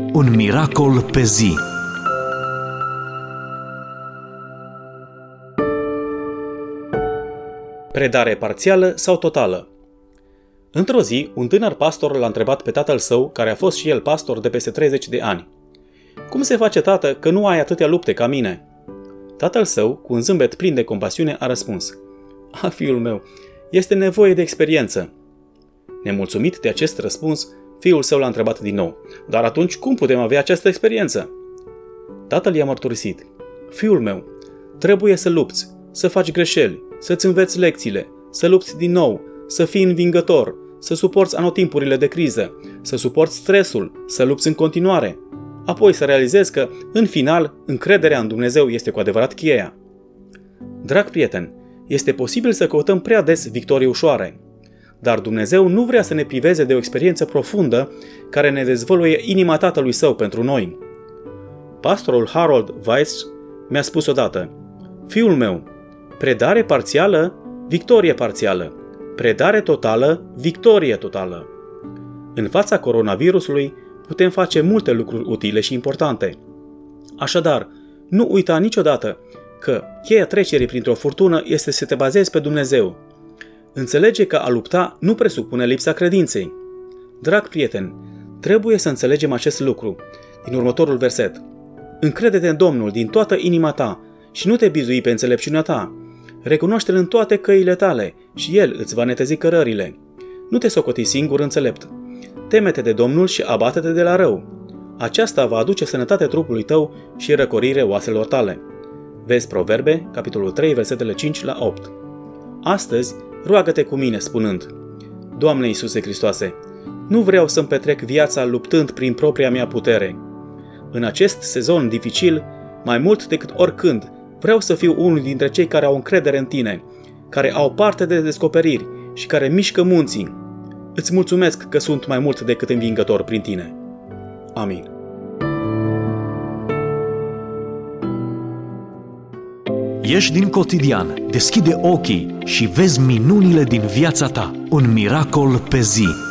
Un miracol pe zi. Predare parțială sau totală? Într-o zi, un tânăr pastor l-a întrebat pe tatăl său, care a fost și el pastor de peste 30 de ani. „Cum se face, tată, că nu ai atâtea lupte ca mine?” Tatăl său, cu un zâmbet plin de compasiune, a răspuns: Fiul meu, este nevoie de experiență.” Nemulțumit de acest răspuns, fiul său l-a întrebat din nou: „Dar atunci cum putem avea această experiență?” Tatăl i-a mărturisit: „Fiul meu, trebuie să lupți, să faci greșeli, să-ți înveți lecțiile, să lupți din nou, să fii învingător, să suporți anotimpurile de criză, să suporți stresul, să lupți în continuare. Apoi să realizezi că, în final, încrederea în Dumnezeu este cu adevărat cheia.” Drag prieten, este posibil să căutăm prea des victorii ușoare, dar Dumnezeu nu vrea să ne priveze de o experiență profundă care ne dezvăluie inima Tatălui Său pentru noi. Pastorul Harold Weiss mi-a spus odată: „Fiul meu, predare parțială, victorie parțială. Predare totală, victorie totală.” În fața coronavirusului putem face multe lucruri utile și importante. Așadar, nu uita niciodată că cheia trecerii printr-o furtună este să te bazezi pe Dumnezeu. Înțelege că a lupta nu presupune lipsa credinței. Drag prieten, trebuie să înțelegem acest lucru din următorul verset: „Încrede-te în Domnul din toată inima ta și nu te bizui pe înțelepciunea ta. Recunoaște-L în toate căile tale și El îți va netezi cărările. Nu te socoti singur înțelept. Teme-te de Domnul și abate-te de la rău. Aceasta va aduce sănătate trupului tău și răcorire oaselor tale.” Vezi Proverbe, capitolul 3, versetele 5 la 8. Astăzi, roagă-te cu mine spunând: „Doamne Iisuse Hristoase, nu vreau să-mi petrec viața luptând prin propria mea putere. În acest sezon dificil, mai mult decât oricând, vreau să fiu unul dintre cei care au încredere în Tine, care au parte de descoperiri și care mișcă munții. Îți mulțumesc că sunt mai mult decât învingător prin Tine. Amin.” Ieși din cotidian, deschide ochii și vezi minunile din viața ta. Un miracol pe zi.